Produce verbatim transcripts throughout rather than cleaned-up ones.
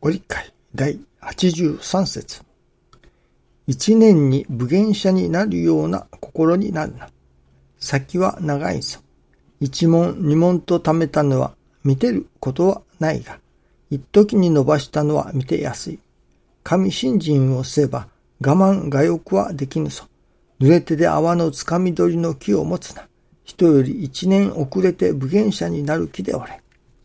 ご理解だいはちじゅうさん節。一年に武芸者になるような心になるな。先は長いぞ。一問二問と貯めたのは見てることはないが、一時に伸ばしたのは見てやすい。神信心をすれば我慢我欲はできぬぞ。濡れ手で泡のつかみ取りの木を持つな。人より一年遅れて武芸者になる気でおれ。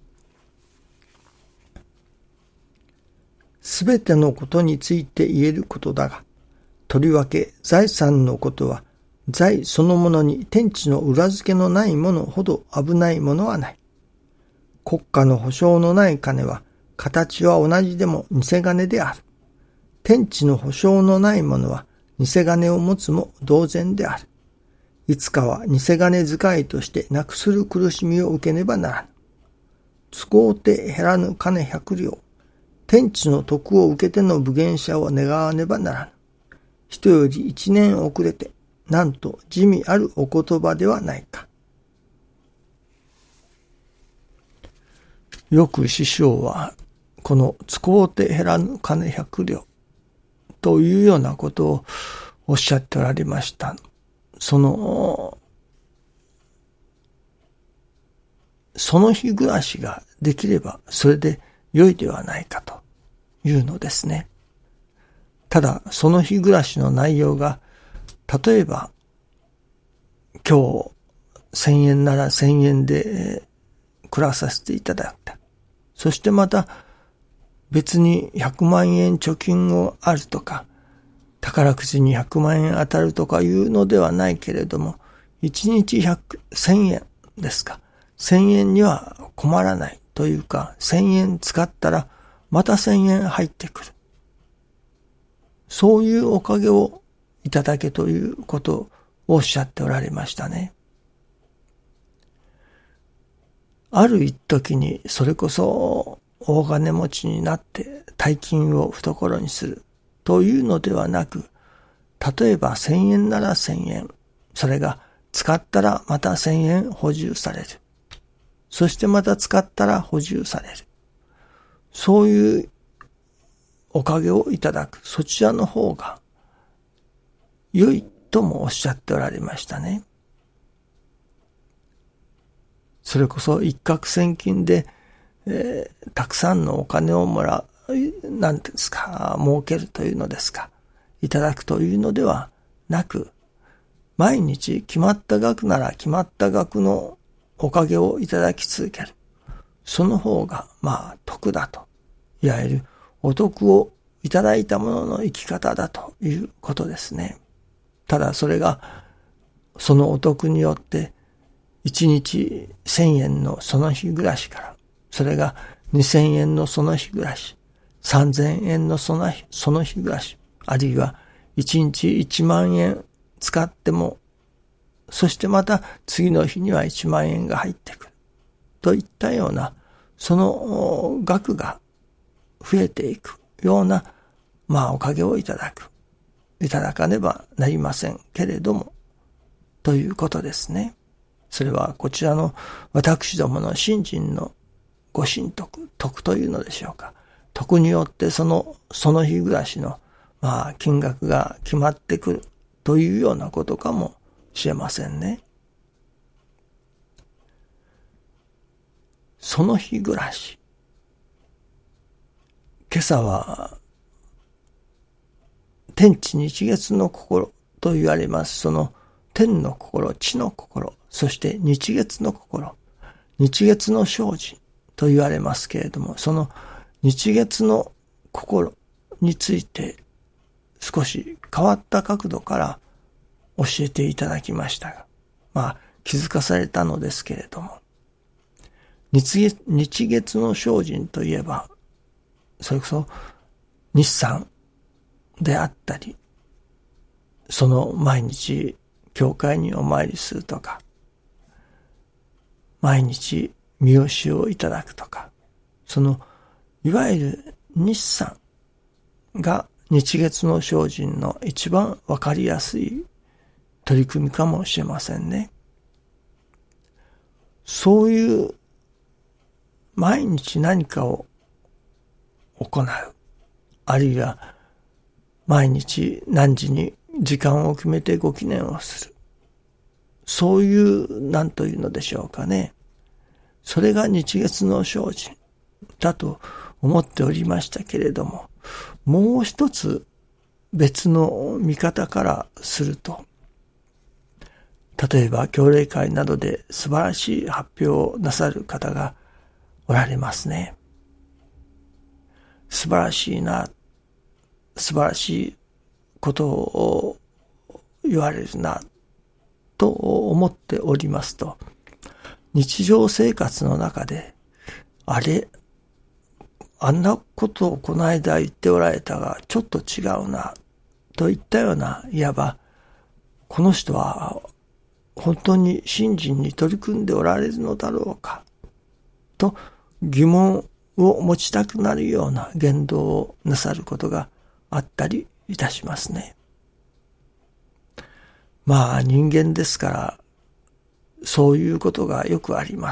すべてのことについて言えることだが、とりわけ財産のことは、財そのものに天地の裏付けのないものほど危ないものはない。国家の保証のない金は、形は同じでも偽金である。天地の保証のないものは、偽金を持つも同然である。いつかは偽金使いとしてなくする苦しみを受けねばならぬ。使うて減らぬ金百両。天地の徳を受けての武芸者を願わねばならぬ。人より一年遅れて、なんと地味あるお言葉ではないか。よく師匠は、この使うて減らぬ金百両というようなことをおっしゃっておられました。その、その日暮らしができればそれで良いではないかというのですね。ただ、その日暮らしの内容が、例えば、今日千円なら千円で暮らさせていただいた。そしてまた別にひゃくまんえん貯金をあるとか、宝くじにひゃくまんえん当たるとかいうのではないけれども、いちにちひゃく、せんえんですか。せんえんには困らないというか、せんえん使ったらまたせんえん入ってくる。そういうおかげをいただけということをおっしゃっておられましたね。ある一時にそれこそ大金持ちになって大金を懐にするというのではなく、例えばせんえんならせんえん、それが使ったらまたせんえん補充される。そしてまた使ったら補充される。そういうおかげをいただく、そちらの方が良いともおっしゃっておられましたね。それこそ一攫千金で、えー、たくさんのお金をもらう、なんていうんですか、儲けるというのですか、いただくというのではなく、毎日決まった額なら決まった額のおかげをいただき続ける。その方が、まあ、得だと。いわゆるお得をいただいたものの生き方だということですね。ただそれが、そのお得によって、いちにちせんえんのその日暮らしから、それがにせんえんのその日暮らし、さんぜんえんのその日、その日暮らし、あるいはいちにちいちまんえん使っても、そしてまた次の日にはいちまんえんが入ってくる。といったような、その額が増えていくような、まあおかげをいただく。いただかねばなりませんけれども、ということですね。それはこちらの私どもの信心のご神徳、徳というのでしょうか。徳によってその、その日暮らしの、まあ金額が決まってくるというようなことかもしれませんね。その日暮らし。今朝は、天地日月の心と言われます。その天の心、地の心、そして日月の心、日月の精進と言われますけれども、その日月の心について少し変わった角度から教えていただきましたが、まあ気づかされたのですけれども、日月、日月の精進といえば、それこそ日産であったり、その毎日教会にお参りするとか、毎日御教えをいただくとか、そのいわゆる日産が日月の精進の一番わかりやすい取り組みかもしれませんね。そういう毎日何かを行う。あるいは毎日何時に時間を決めてご記念をする。そういう何というのでしょうかね。それが日月の精進だと思っておりましたけれども、もう一つ別の見方からすると、例えば教例会などで素晴らしい発表をなさる方がおられますね。素晴らしいな、素晴らしいことを言われるな、と思っておりますと、日常生活の中で、あれ、あんなことをこの間言っておられたが、ちょっと違うな、といったような、いわば、この人は本当に信心に取り組んでおられるのだろうか、と疑問を持ちたくなるような言動をなさることがあったりいたしますね。まあ人間ですから、そういうことがよくあります。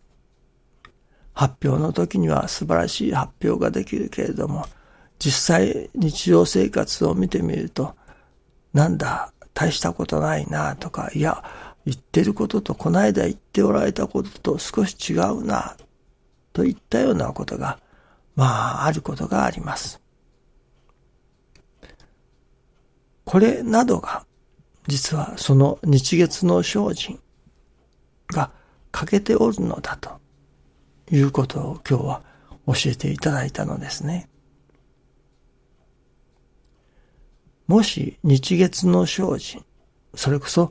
発表の時には素晴らしい発表ができるけれども、実際日常生活を見てみると、なんだ、大したことないなとか、いや、言ってることとこの間言っておられたことと少し違うな、といったようなことが、まあ、あることがあります。これなどが、実はその日月の精進が欠けておるのだということを今日は教えていただいたのですね。もし日月の精進、それこそ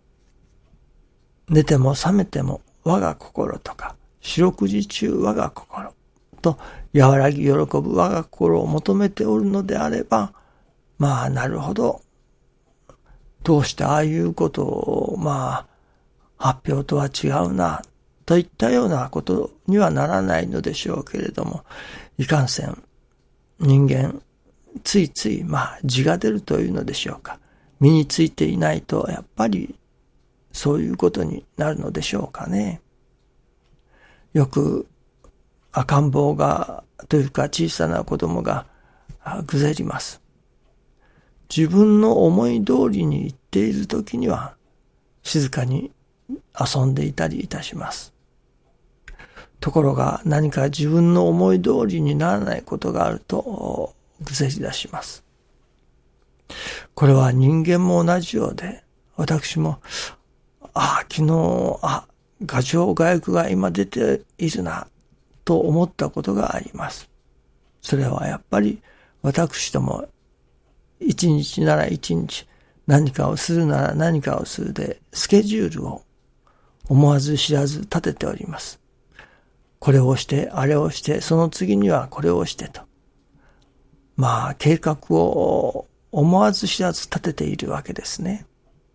寝ても覚めても我が心とか四六時中我が心と和らぎ喜ぶ我が心を求めておるのであれば、まあなるほど、どうしてああいうことをまあ発表とは違うなといったようなことにはならないのでしょうけれども、いかんせん人間ついついまあ字が出るというのでしょうか、身についていないとやっぱりそういうことになるのでしょうかね。よく赤ん坊がというか小さな子供がぐぜります。自分の思い通りに行っているときには静かに遊んでいたりいたします。ところが何か自分の思い通りにならないことがあるとぐぜり出します。これは人間も同じようで、私もああ昨日あ牙城牙薬が今出ているなと思ったことがあります。それはやっぱり私ども一日なら一日、何かをするなら何かをするで、スケジュールを思わず知らず立てております。これをして、あれをして、その次にはこれをしてと。まあ、計画を思わず知らず立てているわけですね。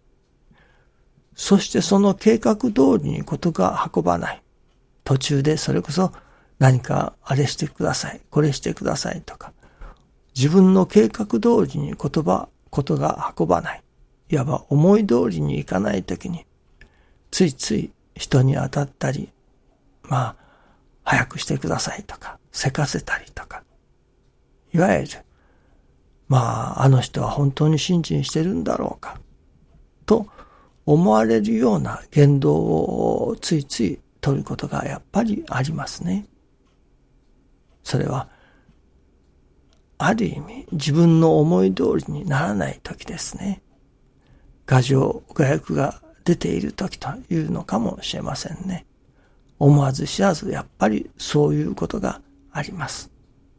そしてその計画通りにことが運ばない。途中でそれこそ何かあれしてください、これしてくださいとか、自分の計画通りに言葉、ことが運ばない。いわば思い通りにいかないときに、ついつい人に当たったり、まあ、早くしてくださいとか、せかせたりとか、いわゆる、まあ、あの人は本当に信心してるんだろうか、と思われるような言動をついつい取ることがやっぱりありますね。それは、ある意味自分の思い通りにならない時ですね。牙城牙薬が出ている時というのかもしれませんね。思わず知らずやっぱりそういうことがあります。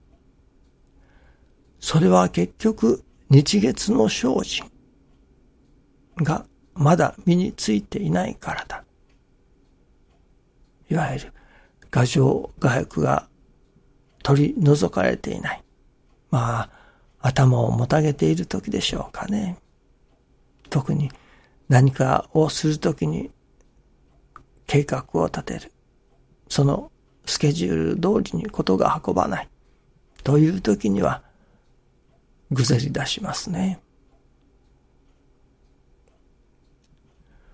それは結局日月の精進がまだ身についていないからだ。いわゆる牙城牙薬が取り除かれていない。まあ、頭をもたげている時でしょうかね。特に何かをするときに計画を立てる。そのスケジュール通りにことが運ばない。というときには、ぐぜり出しますね。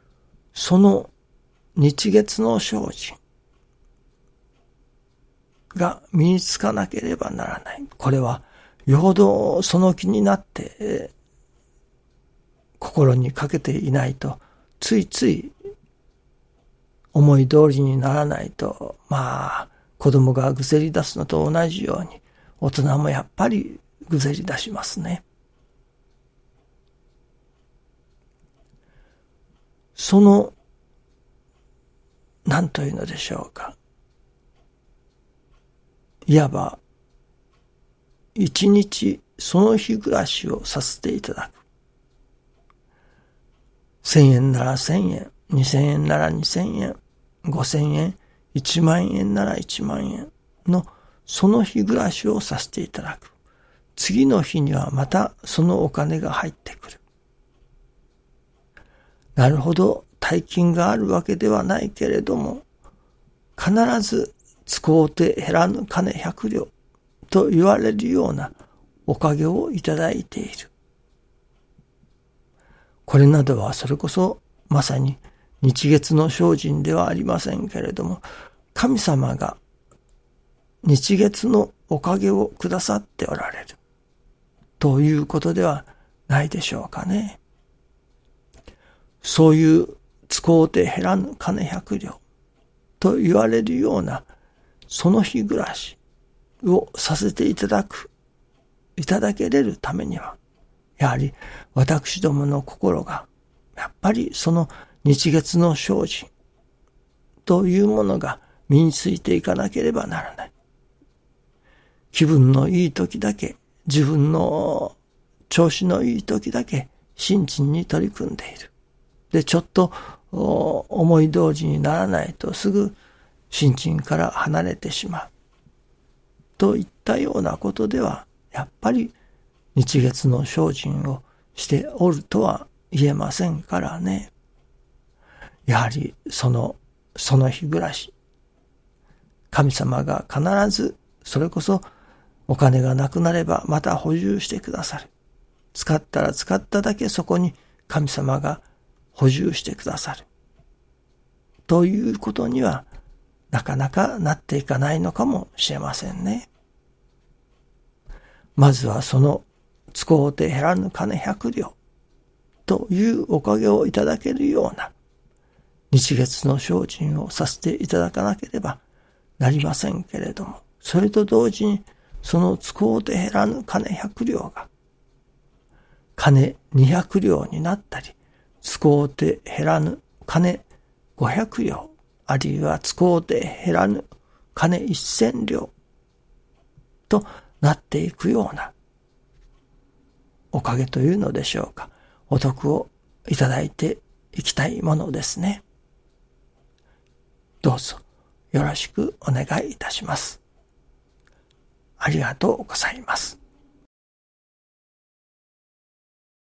その日月の精進が身につかなければならない。これは、よほどその気になって、えー、心にかけていないと、ついつい思い通りにならないと、まあ、子供がぐぜり出すのと同じように、大人もやっぱりぐぜり出しますね。その、何というのでしょうか。いわば、一日その日暮らしをさせていただく。千円なら千円、二千円なら二千円、五千円、一万円なら一万円のその日暮らしをさせていただく。次の日にはまたそのお金が入ってくる。なるほど、大金があるわけではないけれども、必ず使うて減らぬ金百両と言われるようなおかげをいただいている。これなどはそれこそまさに日月の精進ではありませんけれども、神様が日月のおかげをくださっておられるということではないでしょうかね。そういう使うて減らぬ金百両と言われるようなその日暮らしをさせていただく、いただけれるためには、やはり私どもの心がやっぱりその日月の精進というものが身についていかなければならない。気分のいい時だけ、自分の調子のいい時だけ心身に取り組んでいる。で、ちょっと思い通りにならないとすぐ心身から離れてしまう。といったようなことでは、やっぱり日月の精進をしておるとは言えませんからね。やはりその、その日暮らし、神様が必ずそれこそお金がなくなればまた補充してくださる。使ったら使っただけそこに神様が補充してくださる。ということにはなかなかなっていかないのかもしれませんね。まずはその使うて減らぬ金百両というおかげをいただけるような日月の精進をさせていただかなければなりませんけれども、それと同時にその使うて減らぬ金百両が金二百両になったり、使うて減らぬ金五百両、あるいは使うて減らぬ金一千両となっていくようなおかげというのでしょうか。お得をいただいていきたいものですね。どうぞよろしくお願いいたします。ありがとうございます。